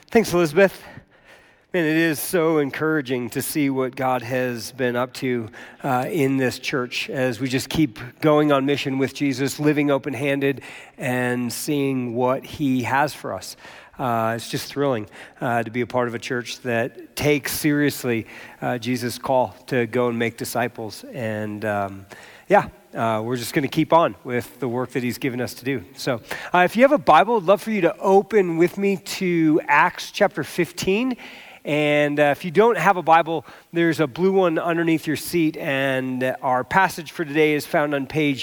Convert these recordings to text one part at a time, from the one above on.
Thanks, Elizabeth. Man, it is so encouraging to see what God has been up to in this church as we just keep going on mission with Jesus, living open-handed and seeing what he has for us. It's just thrilling to be a part of a church that takes seriously Jesus' call to go and make disciples. And we're just going to keep on with the work that he's given us to do. So if you have a Bible, I'd love for you to open with me to Acts chapter 15. And if you don't have a Bible, there's a blue one underneath your seat, and our passage for today is found on page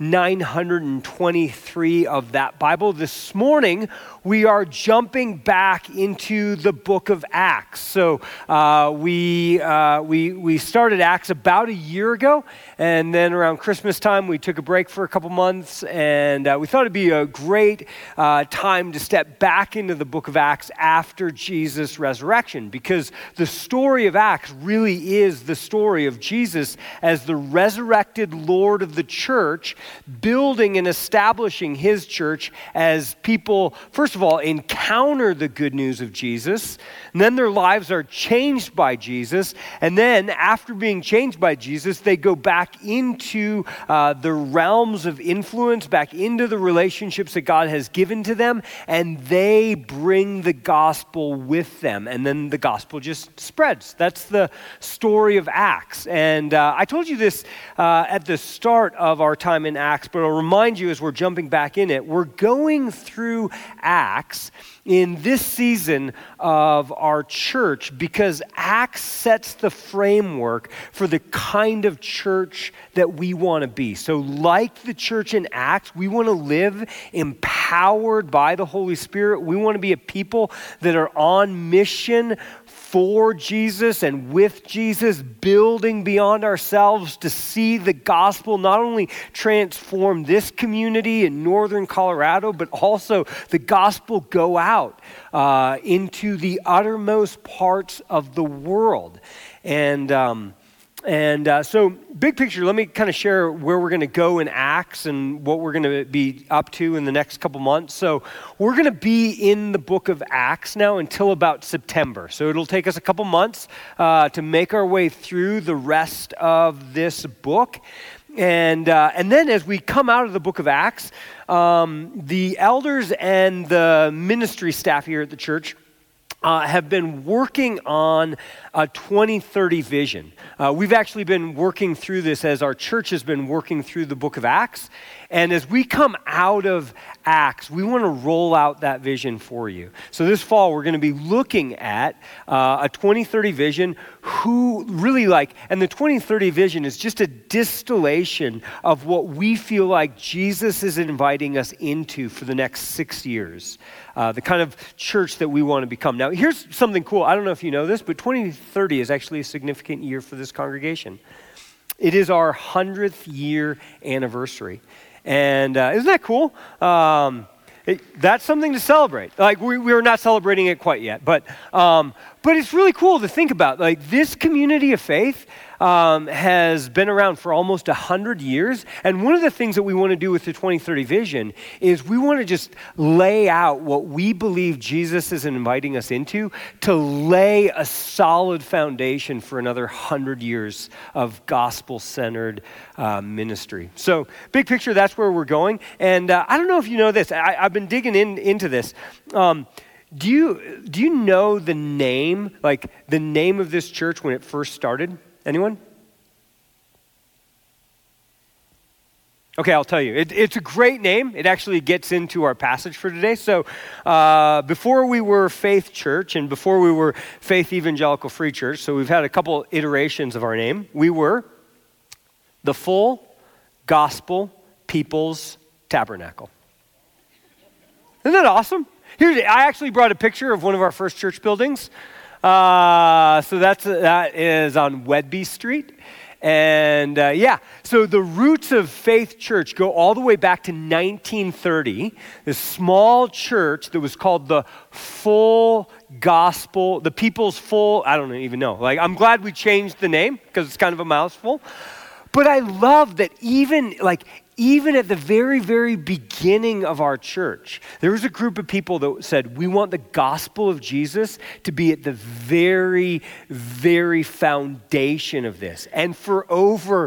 923 of that Bible. This morning, we are jumping back into the book of Acts. So we started Acts about a year ago, and then around Christmas time, we took a break for a couple months, and we thought it'd be a great time to step back into the book of Acts after Jesus' resurrection, because the story of Acts really is the story of Jesus as the resurrected Lord of the church, building and establishing his church as people, first of all, encounter the good news of Jesus, and then their lives are changed by Jesus, and then after being changed by Jesus, they go back into the realms of influence, back into the relationships that God has given to them, and they bring the gospel with them, and then the gospel just spreads. That's the story of Acts. And I told you this at the start of our time in Acts, but I'll remind you as we're jumping back in it, we're going through Acts in this season of our church because Acts sets the framework for the kind of church that we want to be. So like the church in Acts, we want to live empowered by the Holy Spirit. We want to be a people that are on mission for Jesus and with Jesus, building beyond ourselves to see the gospel not only transform this community in northern Colorado, but also the gospel go out into the uttermost parts of the world. So big picture, let me kind of share where we're going to go in Acts and what we're going to be up to in the next couple months. So we're going to be in the book of Acts now until about September. So it'll take us a couple months to make our way through the rest of this book. And then as we come out of the book of Acts, the elders and the ministry staff here at the church have been working on a 2030 vision. We've actually been working through this as our church has been working through the book of Acts. And as we come out of Acts, we want to roll out that vision for you. So this fall, we're going to be looking at a 2030 vision, and the 2030 vision is just a distillation of what we feel like Jesus is inviting us into for the next 6 years, the kind of church that we want to become. Now, here's something cool. I don't know if you know this, but 2030 is actually a significant year for this congregation. It is our 100th year anniversary. And isn't that cool? That's something to celebrate. Like we're not celebrating it quite yet, but it's really cool to think about. Like this community of faith has been around for almost 100 years. And one of the things that we want to do with the 2030 vision is we want to just lay out what we believe Jesus is inviting us into to lay a solid foundation for another 100 years of gospel-centered ministry. So big picture, that's where we're going. And I don't know if you know this. I've been digging into this. Do you know the name of this church when it first started? Anyone? Okay, I'll tell you. It's a great name. It actually gets into our passage for today. So before we were Faith Church and before we were Faith Evangelical Free Church, so we've had a couple iterations of our name, we were the Full Gospel People's Tabernacle. Isn't that awesome? I actually brought a picture of one of our first church buildings. So that is on Wedby Street. And so the roots of Faith Church go all the way back to 1930. This small church that was called the Full Gospel, the People's Full, I don't even know. I'm glad we changed the name because it's kind of a mouthful. But I love that even even at the very, very beginning of our church, there was a group of people that said, we want the gospel of Jesus to be at the very, very foundation of this. And for over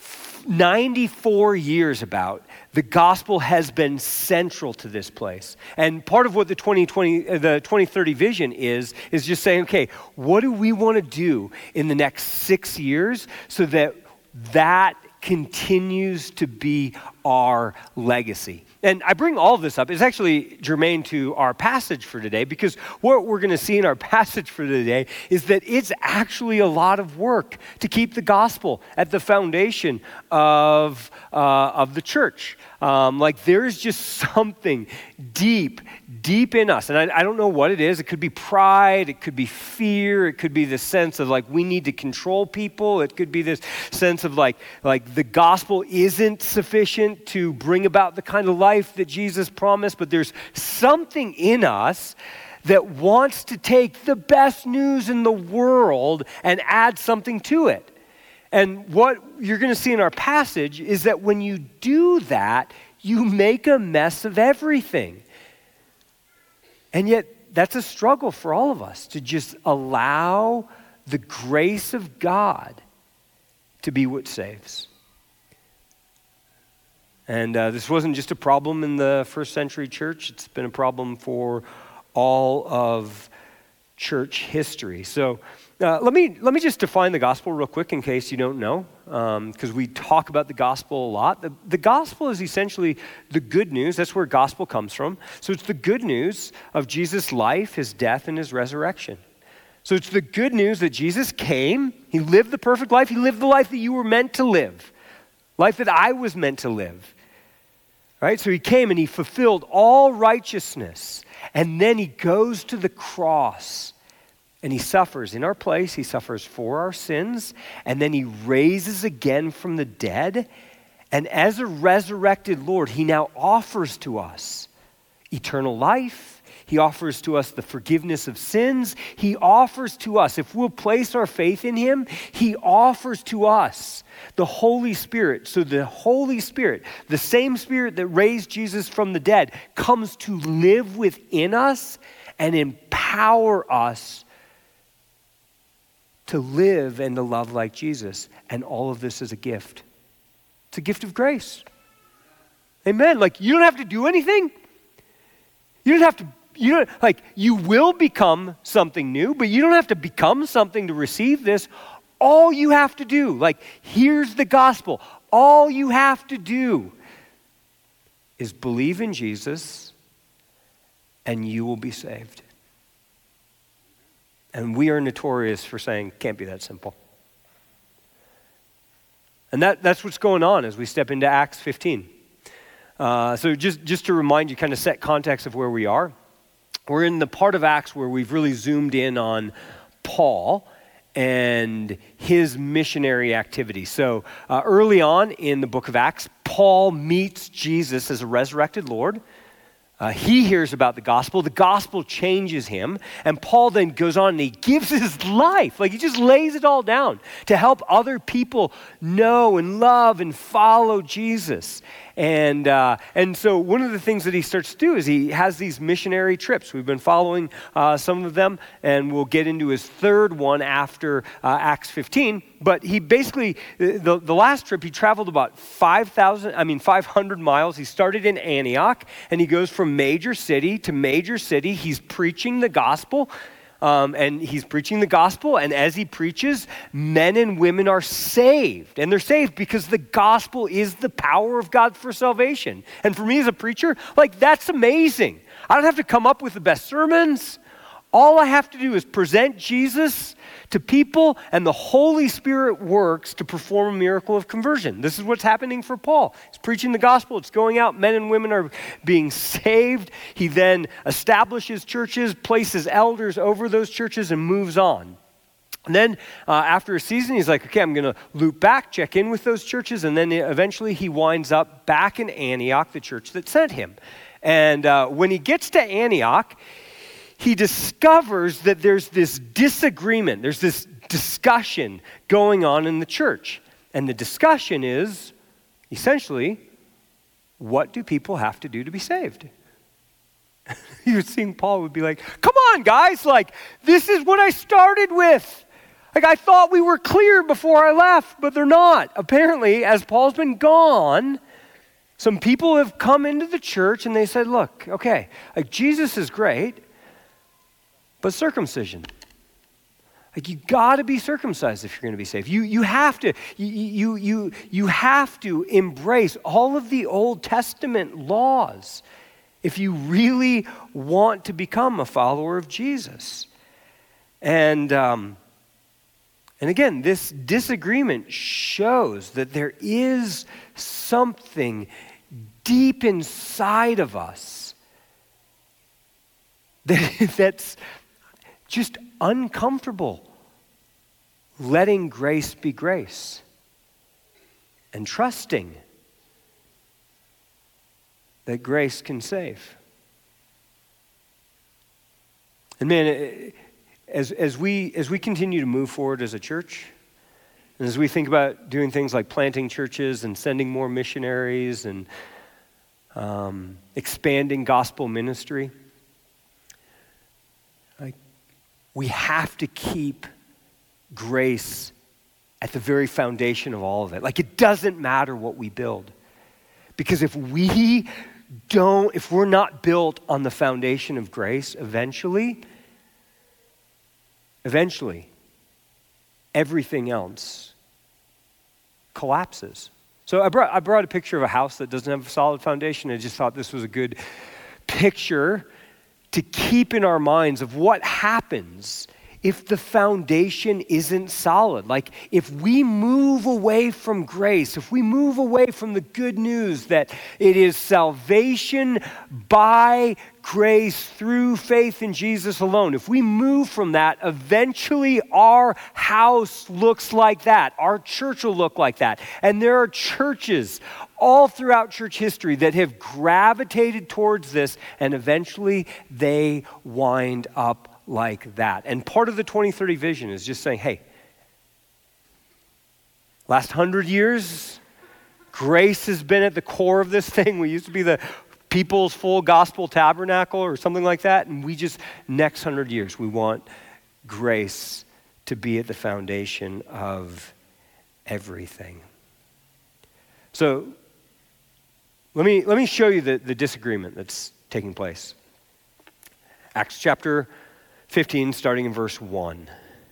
94 years the gospel has been central to this place. And part of what the 2030 vision is just saying, okay, what do we want to do in the next 6 years so that continues to be our legacy? And I bring all of this up. It's actually germane to our passage for today, because what we're going to see in our passage for today is that it's actually a lot of work to keep the gospel at the foundation of the church. There's just something deep in us. And I don't know what it is. It could be pride. It could be fear. It could be the sense of we need to control people. It could be this sense of like the gospel isn't sufficient to bring about the kind of life that Jesus promised. But there's something in us that wants to take the best news in the world and add something to it. And what you're going to see in our passage is that when you do that, you make a mess of everything. And yet, that's a struggle for all of us, to just allow the grace of God to be what saves. And this wasn't just a problem in the first century church. It's been a problem for all of church history. So let me just define the gospel real quick in case you don't know, because we talk about the gospel a lot. The gospel is essentially the good news. That's where gospel comes from. So it's the good news of Jesus' life, his death, and his resurrection. So it's the good news that Jesus came, he lived the perfect life, he lived the life that you were meant to live, life that I was meant to live. Right? So he came and he fulfilled all righteousness, and then he goes to the cross. And he suffers in our place, he suffers for our sins, and then he raises again from the dead. And as a resurrected Lord, he now offers to us eternal life. He offers to us the forgiveness of sins. He offers to us, if we'll place our faith in him, he offers to us the Holy Spirit. So the Holy Spirit, the same Spirit that raised Jesus from the dead, comes to live within us and empower us to live and to love like Jesus. And all of this is a gift. It's a gift of grace. Amen. You don't have to do anything. You will become something new, but you don't have to become something to receive this. All you have to do, here's the gospel. All you have to do is believe in Jesus and you will be saved. And we are notorious for saying, can't be that simple. And that's what's going on as we step into Acts 15. So just to remind you, kind of set context of where we are. We're in the part of Acts where we've really zoomed in on Paul and his missionary activity. So early on in the book of Acts, Paul meets Jesus as a resurrected Lord. He hears about the gospel changes him, and Paul then goes on and he gives his life, he just lays it all down to help other people know and love and follow Jesus. And so one of the things that he starts to do is he has these missionary trips. We've been following some of them, and we'll get into his third one after Acts 15. But he basically, the last trip, he traveled about 500 miles. He started in Antioch, and he goes from major city to major city. He's preaching the gospel. And he's preaching the gospel, and as he preaches, men and women are saved. And they're saved because the gospel is the power of God for salvation. And for me as a preacher, that's amazing. I don't have to come up with the best sermons. All I have to do is present Jesus to people, and the Holy Spirit works to perform a miracle of conversion. This is what's happening for Paul. He's preaching the gospel. It's going out. Men and women are being saved. He then establishes churches, places elders over those churches, and moves on. And then after a season, he's like, okay, I'm going to loop back, check in with those churches, and then eventually he winds up back in Antioch, the church that sent him. And when he gets to Antioch, he discovers that there's this disagreement, there's this discussion going on in the church. And the discussion is, essentially, what do people have to do to be saved? You're seeing Paul would be like, come on, guys, like, this is what I started with. Like, I thought we were clear before I left, but they're not. Apparently, as Paul's been gone, some people have come into the church and they said, look, okay, like, Jesus is great, but circumcision. Like, you got to be circumcised if you're going to be saved. You have to. You have to embrace all of the Old Testament laws if you really want to become a follower of Jesus. And again, this disagreement shows that there is something deep inside of us that's just uncomfortable letting grace be grace and trusting that grace can save. And man, as we continue to move forward as a church, and as we think about doing things like planting churches and sending more missionaries and expanding gospel ministry, we have to keep grace at the very foundation of all of it. Like, it doesn't matter what we build. Because if we're not built on the foundation of grace, eventually, everything else collapses. So I brought a picture of a house that doesn't have a solid foundation. I just thought this was a good picture to keep in our minds of what happens if the foundation isn't solid. Like, if we move away from grace, if we move away from the good news that it is salvation by grace through faith in Jesus alone, if we move from that, eventually our house looks like that. Our church will look like that. And there are churches all throughout church history that have gravitated towards this, and eventually they wind up like that. And part of the 2030 vision is just saying, hey, last 100 years, grace has been at the core of this thing. We used to be the People's Full Gospel Tabernacle or something like that, and next 100 years, we want grace to be at the foundation of everything. So let me show you the disagreement that's taking place. Acts chapter 15, starting in verse 1.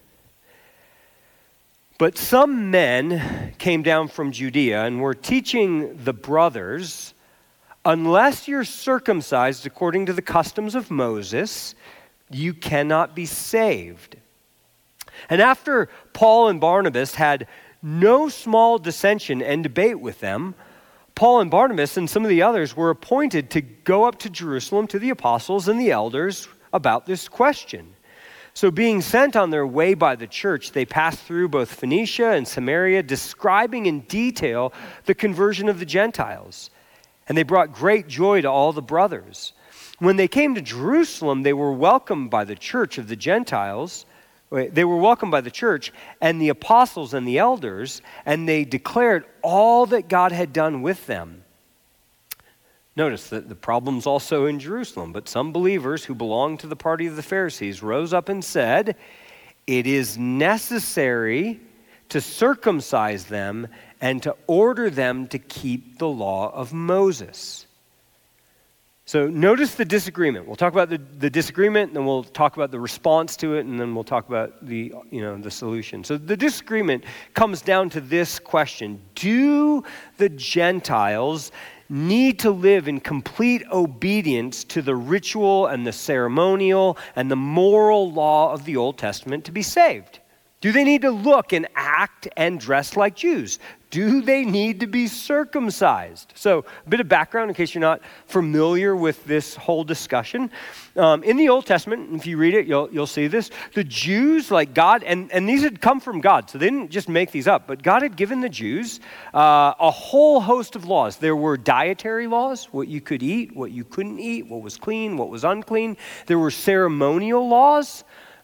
But some men came down from Judea and were teaching the brothers, unless you're circumcised according to the customs of Moses, you cannot be saved. And after Paul and Barnabas had no small dissension and debate with them, Paul and Barnabas and some of the others were appointed to go up to Jerusalem to the apostles and the elders about this question. So being sent on their way by the church, they passed through both Phoenicia and Samaria, describing in detail the conversion of the Gentiles. And they brought great joy to all the brothers. When they came to Jerusalem, they were welcomed by the church of the Gentiles. They were welcomed by the church and the apostles and the elders, and they declared all that God had done with them. Notice that the problem's also in Jerusalem, but some believers who belonged to the party of the Pharisees rose up and said, it is necessary to circumcise them and to order them to keep the law of Moses. So notice the disagreement. We'll talk about the disagreement, and then we'll talk about the response to it, and then we'll talk about the solution. So the disagreement comes down to this question: do the Gentiles need to live in complete obedience to the ritual and the ceremonial and the moral law of the Old Testament to be saved? Do they need to look and act and dress like Jews? Do they need to be circumcised? So a bit of background in case you're not familiar with this whole discussion. In the Old Testament, if you read it, you'll see this. The Jews, like God, and these had come from God, so they didn't just make these up, but God had given the Jews a whole host of laws. There were dietary laws, what you could eat, what you couldn't eat, what was clean, what was unclean. There were ceremonial laws.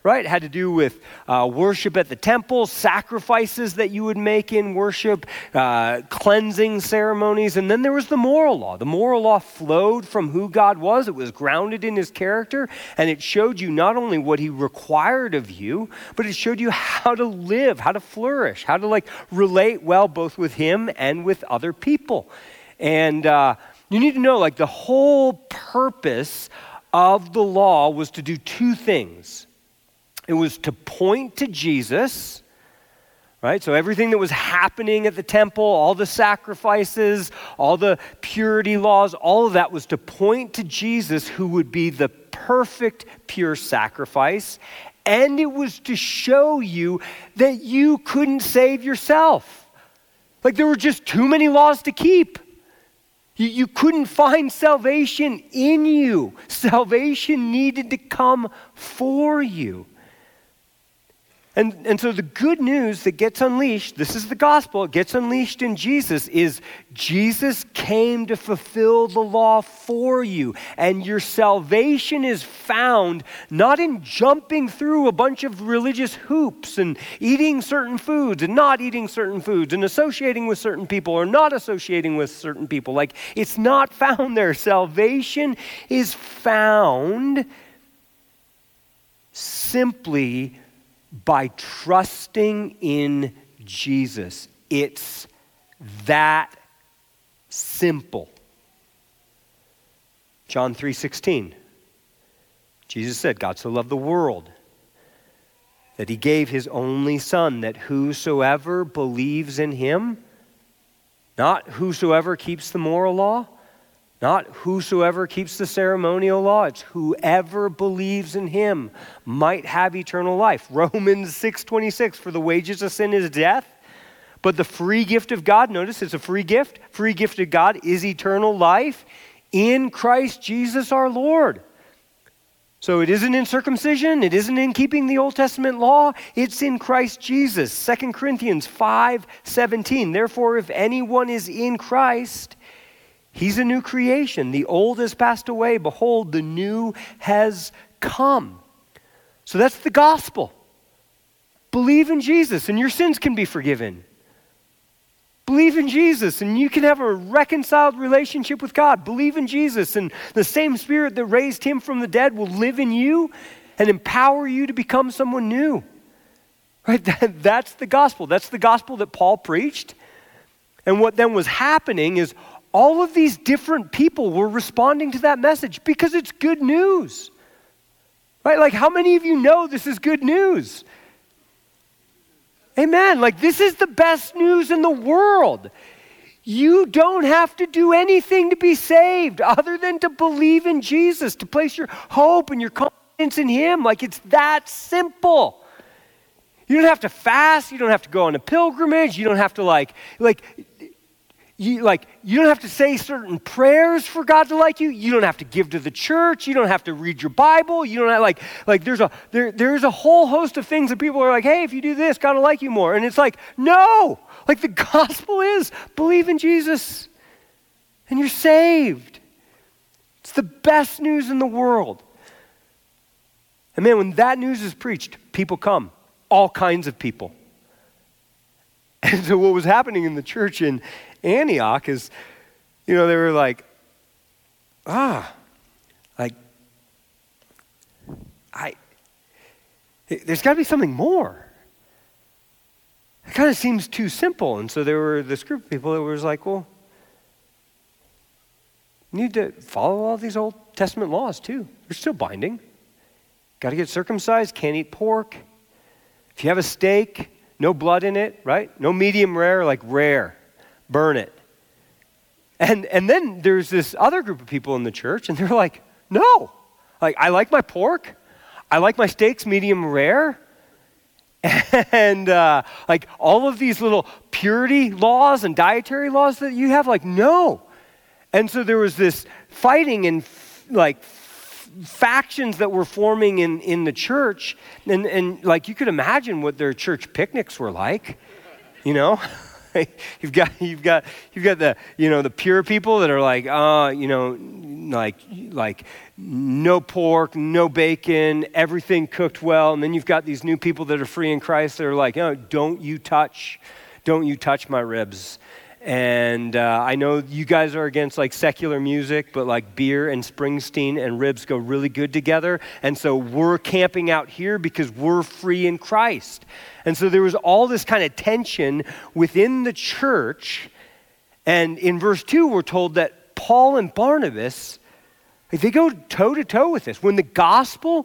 right? It had to do with worship at the temple, sacrifices that you would make in worship, cleansing ceremonies. And then there was the moral law. The moral law flowed from who God was. It was grounded in his character. And it showed you not only what he required of you, but it showed you how to live, how to flourish, how to relate well both with him and with other people. And you need to know the whole purpose of the law was to do two things. It was to point to Jesus, right? So everything that was happening at the temple, all the sacrifices, all the purity laws, all of that was to point to Jesus, who would be the perfect, pure sacrifice. And it was to show you that you couldn't save yourself. There were just too many laws to keep. You couldn't find salvation in you. Salvation needed to come for you. And so the good news that gets unleashed, this is the gospel, it gets unleashed in Jesus, is Jesus came to fulfill the law for you. And your salvation is found not in jumping through a bunch of religious hoops and eating certain foods and not eating certain foods and associating with certain people or not associating with certain people. It's not found there. Salvation is found simply by trusting in Jesus. It's that simple. John 3:16. Jesus said, God so loved the world that he gave his only son, that whosoever believes in him, not whosoever keeps the moral law, not whosoever keeps the ceremonial law, it's whoever believes in him might have eternal life. Romans 6:26, for the wages of sin is death, but the free gift of God, notice it's a free gift of God is eternal life in Christ Jesus our Lord. So it isn't in circumcision, it isn't in keeping the Old Testament law, it's in Christ Jesus. 2 Corinthians 5:17, therefore if anyone is in Christ, he's a new creation. The old has passed away. Behold, the new has come. So that's the gospel. Believe in Jesus and your sins can be forgiven. Believe in Jesus and you can have a reconciled relationship with God. Believe in Jesus and the same Spirit that raised him from the dead will live in you and empower you to become someone new. Right? That's the gospel. That's the gospel that Paul preached. And what then was happening is all of these different people were responding to that message because it's good news. Right? How many of you know this is good news? Amen. This is the best news in the world. You don't have to do anything to be saved other than to believe in Jesus, to place your hope and your confidence in him. It's that simple. You don't have to fast. You don't have to go on a pilgrimage. You don't have to you don't have to say certain prayers for God to like you. You don't have to give to the church. You don't have to read your Bible. You don't have there's a whole host of things that people are hey, if you do this, God will like you more. And it's no. The gospel is believe in Jesus and you're saved. It's the best news in the world. And man, when that news is preached, people come. All kinds of people. And so what was happening in the church in Antioch is, they were there's got to be something more. It kind of seems too simple. And so there were this group of people that was well, you need to follow all these Old Testament laws too. They're still binding. Got to get circumcised, can't eat pork. If you have a steak, no blood in it, right? No medium rare, rare. Burn it. And then there's this other group of people in the church, and they're no. I like my pork. I like my steaks medium rare. And all of these little purity laws and dietary laws that you have, no. And so there was this fighting and factions that were forming in the church. And you could imagine what their church picnics were like, You've got the the pure people that are like like no pork, no bacon, everything cooked well, and then you've got these new people that are free in Christ that are like, don't you touch my ribs. And I know you guys are against like secular music, but like beer and Springsteen and ribs go really good together. And so we're camping out here because we're free in Christ. And so there was all this kind of tension within the church. And in verse 2, we're told that Paul and Barnabas, they go toe to toe with this. When the gospel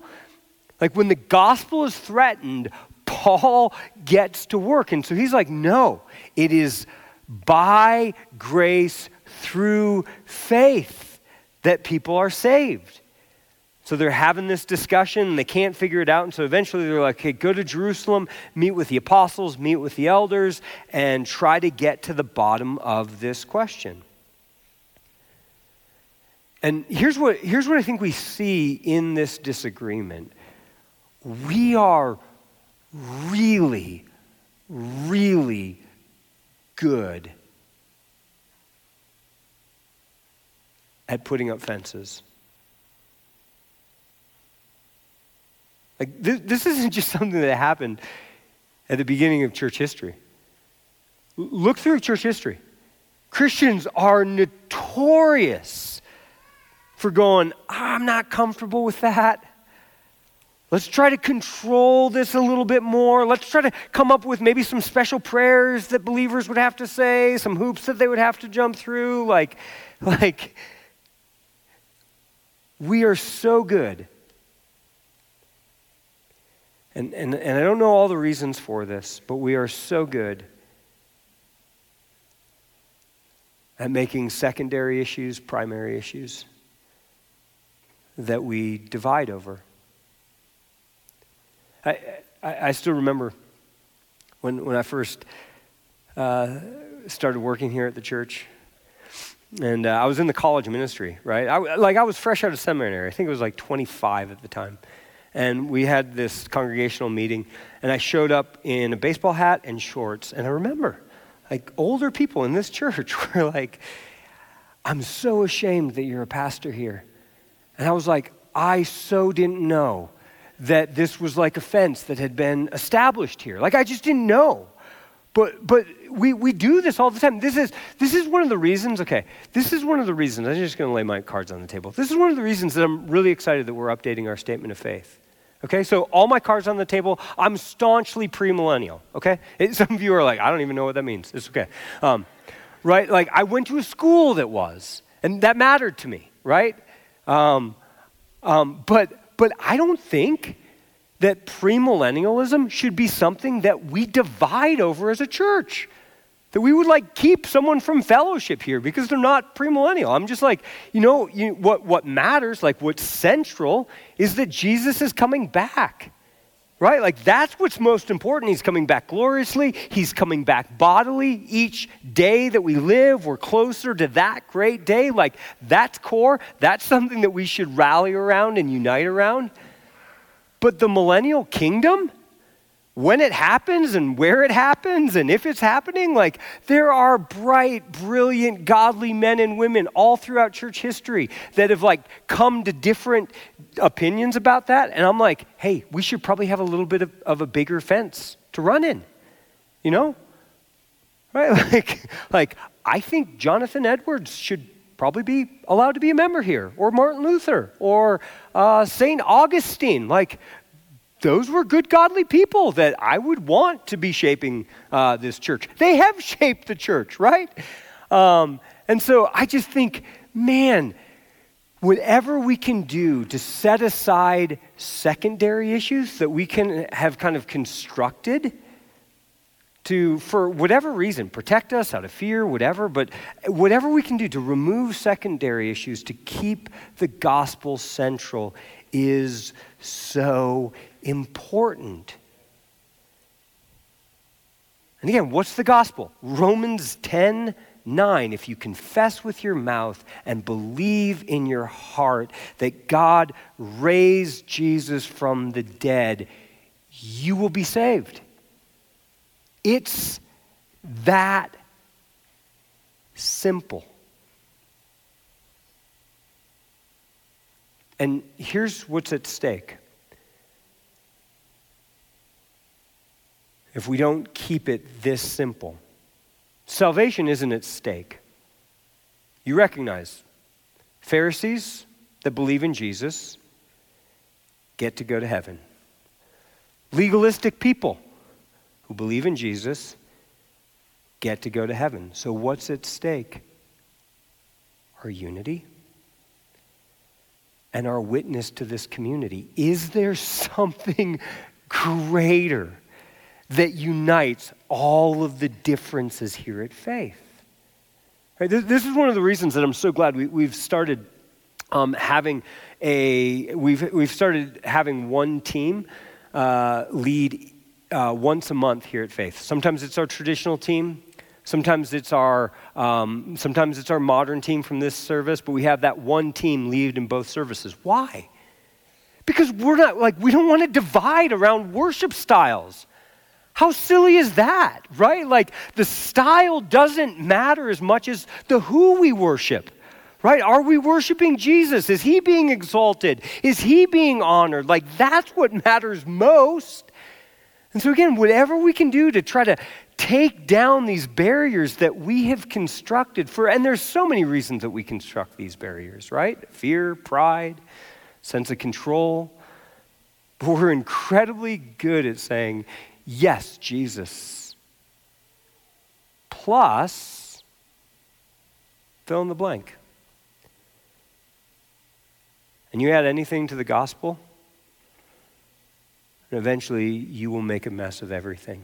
is threatened, Paul gets to work. And so he's like, no, it is by grace through faith that people are saved. So they're having this discussion and they can't figure it out. And so eventually they're like, okay, go to Jerusalem, meet with the apostles, meet with the elders, and try to get to the bottom of this question. And here's what I think we see in this disagreement. We are really, really good at putting up fences. Like this isn't just something that happened at the beginning of church history. Look through church history. Christians are notorious for going, I'm not comfortable with that. Let's try to control this a little bit more. Let's try to come up with maybe some special prayers that believers would have to say, some hoops that they would have to jump through. Like we are so good. And I don't know all the reasons for this, but we are so good at making secondary issues primary issues that we divide over. I still remember when I first started working here at the church, and I was in the college ministry, right? I was fresh out of seminary. I think it was like 25 at the time. And we had this congregational meeting, and I showed up in a baseball hat and shorts. And I remember, like, older people in this church were like, I'm so ashamed that you're a pastor here. And I was like, I so didn't know that this was like a fence that had been established here. Like, I just didn't know. But we do this all the time. This is one of the reasons, this is one of the reasons, I'm just going to lay my cards on the table. This is one of the reasons that I'm really excited that we're updating our statement of faith. Okay, so all my cards on the table, I'm staunchly premillennial, okay? Some of you are like, I don't even know what that means. It's okay. Right, like I went to a school that was, and that mattered to me, right? But I don't think that premillennialism should be something that we divide over as a church. That we would like keep someone from fellowship here because they're not premillennial. I'm just like, what matters, like what's central is that Jesus is coming back, right? Like that's what's most important. He's coming back gloriously. He's coming back bodily. Each day that we live, we're closer to that great day. Like that's core. That's something that we should rally around and unite around. But the millennial kingdom, when it happens and where it happens and if it's happening, like there are bright, brilliant, godly men and women all throughout church history that have like come to different opinions about that. And I'm like, hey, we should probably have a little bit of a bigger fence to run in, right? Like I think Jonathan Edwards should probably be allowed to be a member here, or Martin Luther, or St. Augustine. Like those were good, godly people that I would want to be shaping this church. They have shaped the church, right? And so I just think, man, whatever we can do to set aside secondary issues that we can have kind of constructed to, for whatever reason, protect us out of fear, whatever, but whatever we can do to remove secondary issues to keep the gospel central is so important. And again, what's the gospel? Romans 10:9. If you confess with your mouth and believe in your heart that God raised Jesus from the dead, you will be saved. It's that simple. And here's what's at stake. If we don't keep it this simple, salvation isn't at stake. You recognize Pharisees that believe in Jesus get to go to heaven. Legalistic people who believe in Jesus get to go to heaven. So what's at stake? Our unity and our witness to this community. Is there something greater that unites all of the differences here at Faith? Right, this is one of the reasons that I'm so glad we've started we've started having one team lead once a month here at Faith. Sometimes it's our traditional team. Sometimes it's our modern team from this service, but we have that one team lead in both services. Why? Because we don't want to divide around worship styles. How silly is that, right? Like, the style doesn't matter as much as the who we worship, right? Are we worshiping Jesus? Is he being exalted? Is he being honored? Like, that's what matters most. And so again, whatever we can do to try to take down these barriers that we have constructed and there's so many reasons that we construct these barriers, right? Fear, pride, sense of control. But we're incredibly good at saying, yes, Jesus, plus fill in the blank. And you add anything to the gospel, and eventually you will make a mess of everything.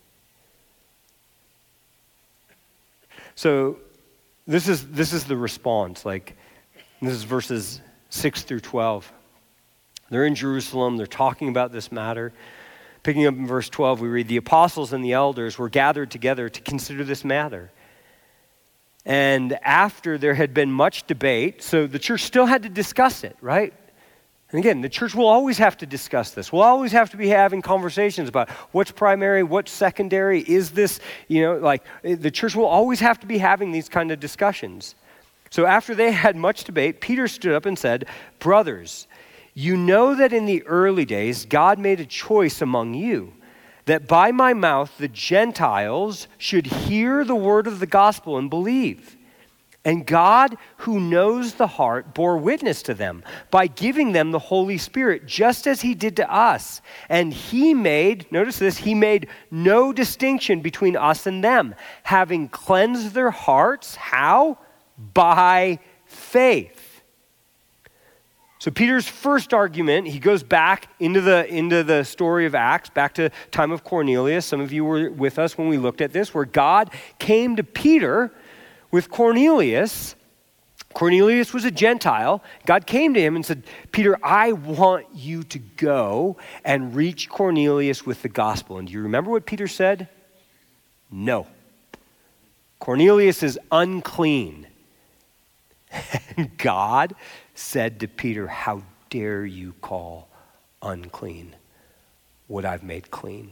So this is the response. This is verses 6 through 12. They're in Jerusalem. They're talking about this matter. Picking up in verse 12, we read, the apostles and the elders were gathered together to consider this matter. And after there had been much debate, so the church still had to discuss it, right? And again, the church will always have to discuss this. We'll always have to be having conversations about what's primary, what's secondary, is this, the church will always have to be having these kind of discussions. So after they had much debate, Peter stood up and said, brothers, you know that in the early days, God made a choice among you, that by my mouth the Gentiles should hear the word of the gospel and believe. And God, who knows the heart, bore witness to them by giving them the Holy Spirit, just as he did to us. And he made, notice this, he made no distinction between us and them, having cleansed their hearts. How? By faith. So Peter's first argument, he goes back into the story of Acts, back to time of Cornelius. Some of you were with us when we looked at this, where God came to Peter with Cornelius. Cornelius was a Gentile. God came to him and said, Peter, I want you to go and reach Cornelius with the gospel. And do you remember what Peter said? No. Cornelius is unclean. And God said to Peter, how dare you call unclean what I've made clean?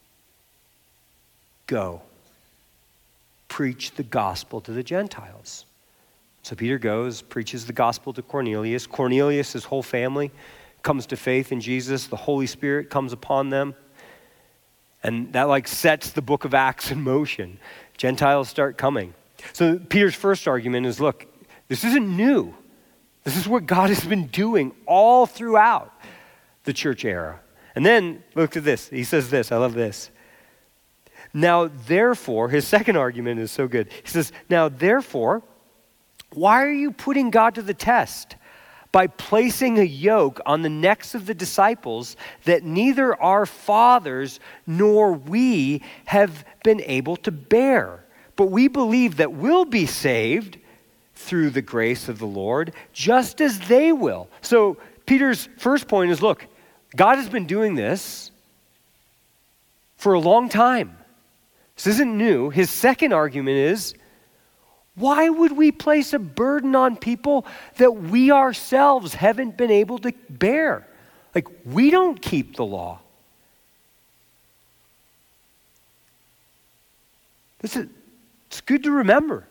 Go, preach the gospel to the Gentiles. So Peter goes, preaches the gospel to Cornelius. Cornelius, his whole family, comes to faith in Jesus. The Holy Spirit comes upon them. And that sets the book of Acts in motion. Gentiles start coming. So Peter's first argument is, look, this isn't new. This is what God has been doing all throughout the church era. And then, look at this. He says this. I love this. Now, therefore, his second argument is so good. He says, now, therefore, why are you putting God to the test by placing a yoke on the necks of the disciples that neither our fathers nor we have been able to bear? But we believe that we'll be saved through the grace of the Lord, just as they will. So Peter's first point is, look, God has been doing this for a long time. This isn't new. His second argument is, why would we place a burden on people that we ourselves haven't been able to bear? We don't keep the law. It's good to remember.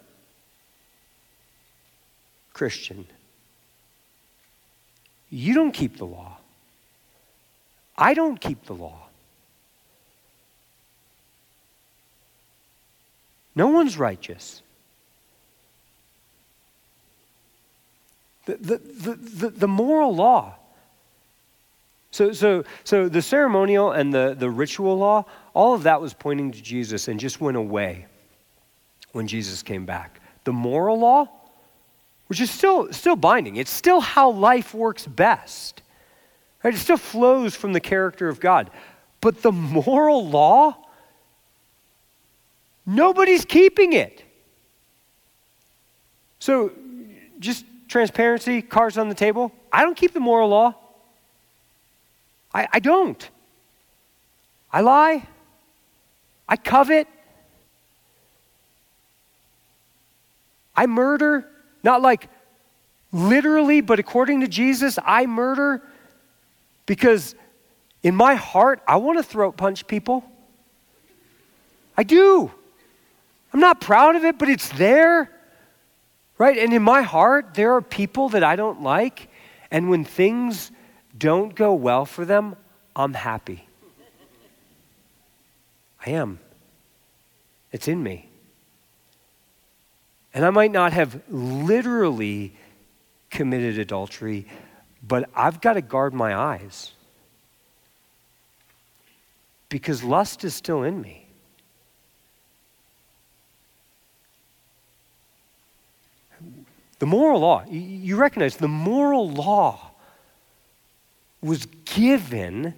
Christian, you don't keep the law. I don't keep the law. No one's righteous. The moral law. So the ceremonial and the ritual law, all of that was pointing to Jesus and just went away when Jesus came back. The moral law, which is still binding, it's still how life works best. Right? It still flows from the character of God. But the moral law, nobody's keeping it. So just transparency, cards on the table. I don't keep the moral law. I don't. I lie. I covet. I murder. Not like literally, but according to Jesus, I murder because in my heart, I want to throat punch people. I do. I'm not proud of it, but it's there. Right? And in my heart, there are people that I don't like, and when things don't go well for them, I'm happy. I am. It's in me. And I might not have literally committed adultery, but I've got to guard my eyes because lust is still in me. The moral law, you recognize the moral law was given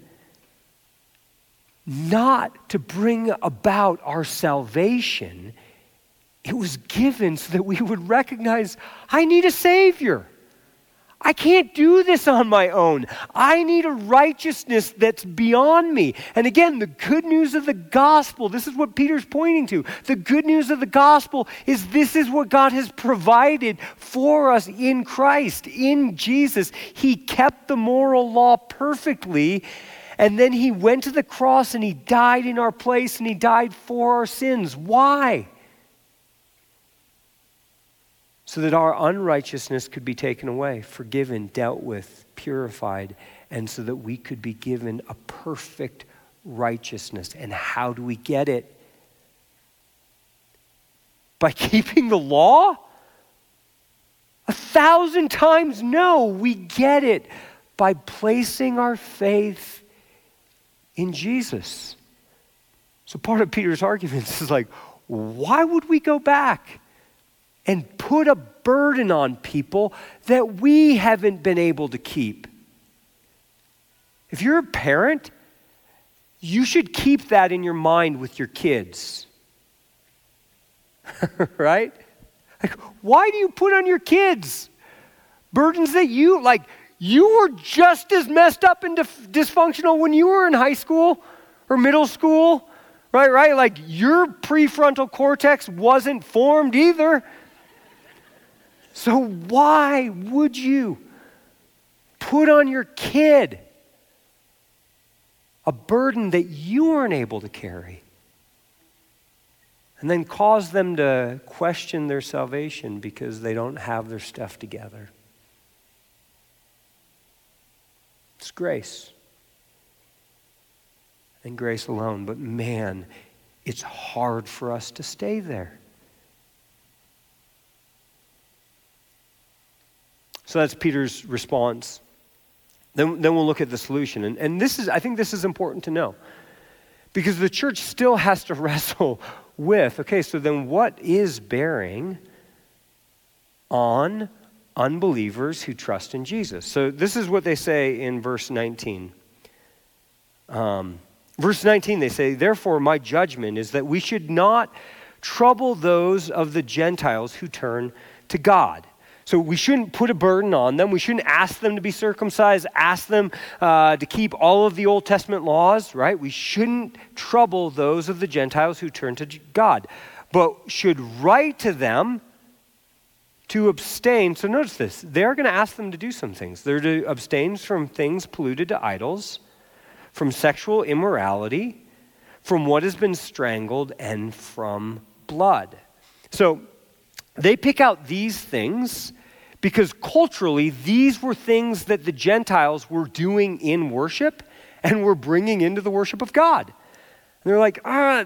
not to bring about our salvation. It was given so that we would recognize, I need a Savior. I can't do this on my own. I need a righteousness that's beyond me. And again, the good news of the gospel, this is what Peter's pointing to. The good news of the gospel is this is what God has provided for us in Christ, in Jesus. He kept the moral law perfectly, and then he went to the cross and he died in our place and he died for our sins. Why? So that our unrighteousness could be taken away, forgiven, dealt with, purified, and so that we could be given a perfect righteousness. And how do we get it? By keeping the law? 1,000 times no. We get it by placing our faith in Jesus. So part of Peter's arguments is like, why would we go back and put a burden on people that we haven't been able to keep? If you're a parent, you should keep that in your mind with your kids. Right? Like, why do you put on your kids burdens that you were just as messed up and dysfunctional when you were in high school or middle school, right? Like your prefrontal cortex wasn't formed either. So why would you put on your kid a burden that you weren't able to carry and then cause them to question their salvation because they don't have their stuff together? It's grace and grace alone. But man, it's hard for us to stay there. So that's Peter's response. Then we'll look at the solution. And I think this is important to know. Because the church still has to wrestle with, okay, so then what is bearing on unbelievers who trust in Jesus? So this is what they say in verse 19. Verse 19, they say, therefore my judgment is that we should not trouble those of the Gentiles who turn to God. So we shouldn't put a burden on them. We shouldn't ask them to be circumcised, ask them to keep all of the Old Testament laws, right? We shouldn't trouble those of the Gentiles who turn to God, but should write to them to abstain. So notice this. They're going to ask them to do some things. They're to abstain from things polluted to idols, from sexual immorality, from what has been strangled, and from blood. So they pick out these things because culturally, these were things that the Gentiles were doing in worship and were bringing into the worship of God. And they're like,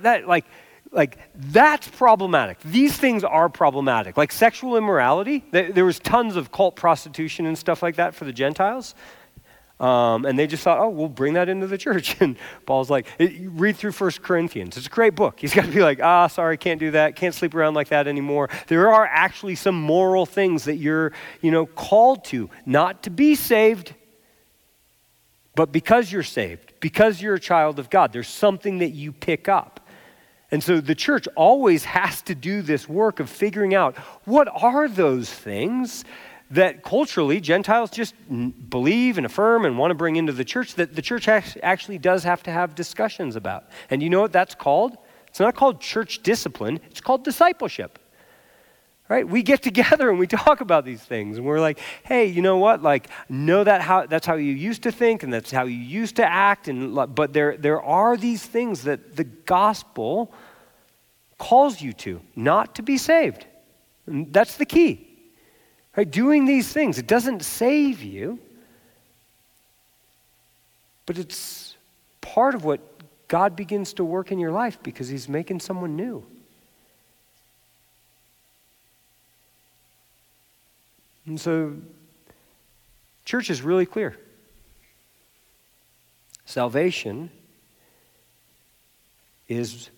that's problematic. These things are problematic. Like sexual immorality, there was tons of cult prostitution and stuff like that for the Gentiles. And they just thought, oh, we'll bring that into the church. And Paul's like, read through 1 Corinthians. It's a great book. He's got to be like, sorry, can't do that. Can't sleep around like that anymore. There are actually some moral things that you're, called to, not to be saved, but because you're saved, because you're a child of God, there's something that you pick up. And so the church always has to do this work of figuring out what are those things that culturally Gentiles just believe and affirm and want to bring into the church that the church actually does have to have discussions about. And you know what that's called? It's not called church discipline. It's called discipleship. Right? We get together and we talk about these things. And we're like, hey, you know what? That's how you used to think and that's how you used to act. But there are these things that the gospel calls you to, not to be saved. And that's the key. Right? Doing these things, it doesn't save you, but it's part of what God begins to work in your life because he's making someone new. And so, church is really clear. Salvation is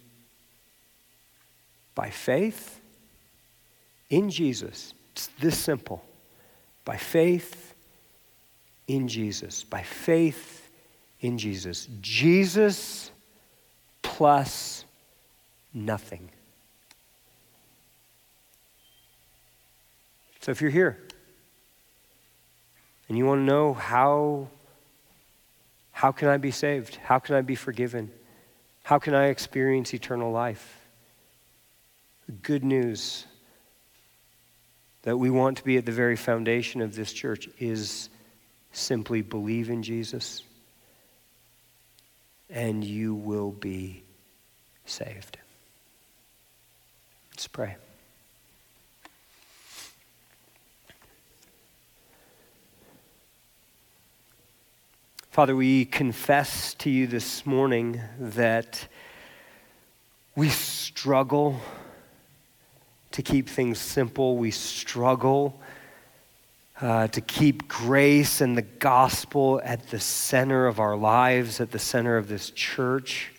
by faith in Jesus. It's this simple. By faith in Jesus. By faith in Jesus. Jesus plus nothing. So if you're here and you want to know how can I be saved? How can I be forgiven? How can I experience eternal life? The good news that we want to be at the very foundation of this church is simply believe in Jesus and you will be saved. Let's pray. Father, we confess to you this morning that we struggle to keep things simple. We struggle to keep grace and the gospel at the center of our lives, at the center of this church.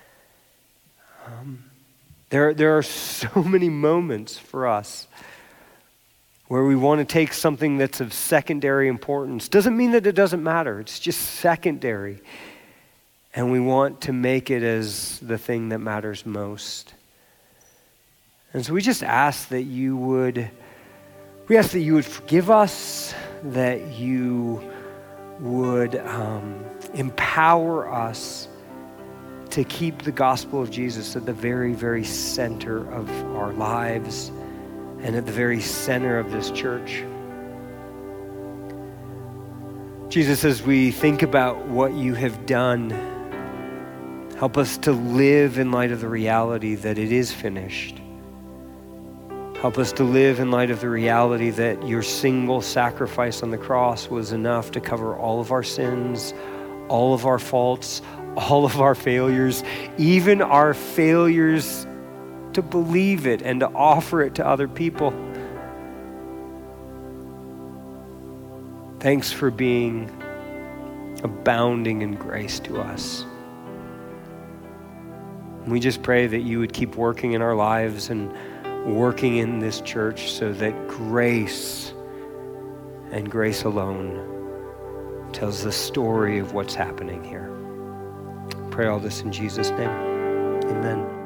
There are so many moments for us where we want to take something that's of secondary importance. Doesn't mean that it doesn't matter. It's just secondary. And we want to make it as the thing that matters most. And so we just ask that you would forgive us, that you would empower us to keep the gospel of Jesus at the very, very center of our lives and at the very center of this church. Jesus, as we think about what you have done, help us to live in light of the reality that it is finished. Help us to live in light of the reality that your single sacrifice on the cross was enough to cover all of our sins, all of our faults, all of our failures, even our failures to believe it and to offer it to other people. Thanks for being abounding in grace to us. We just pray that you would keep working in our lives and working in this church so that grace and grace alone tells the story of what's happening here. Pray all this in Jesus' name. Amen.